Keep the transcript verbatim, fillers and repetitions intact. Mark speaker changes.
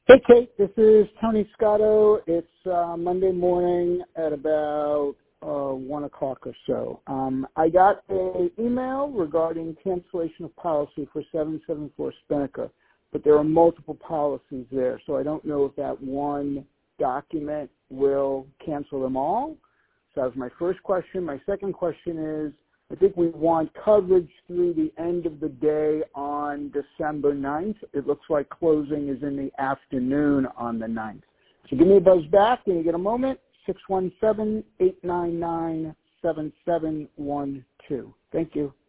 Speaker 1: Hey, Kate, this is Tony Scotto. It's uh, Monday morning at about uh, one o'clock or so. Um, I got an email regarding cancellation of policy for seven seven four Spinnaker, but there are multiple policies there, so I don't know if that one document will cancel them all. So that was my first question. My second question is, I think we want coverage through the end of the day on December ninth. It looks like closing is in the afternoon on the ninth. So give me a buzz back when you get a moment, six one seven, eight nine nine, seven seven one two. Thank you.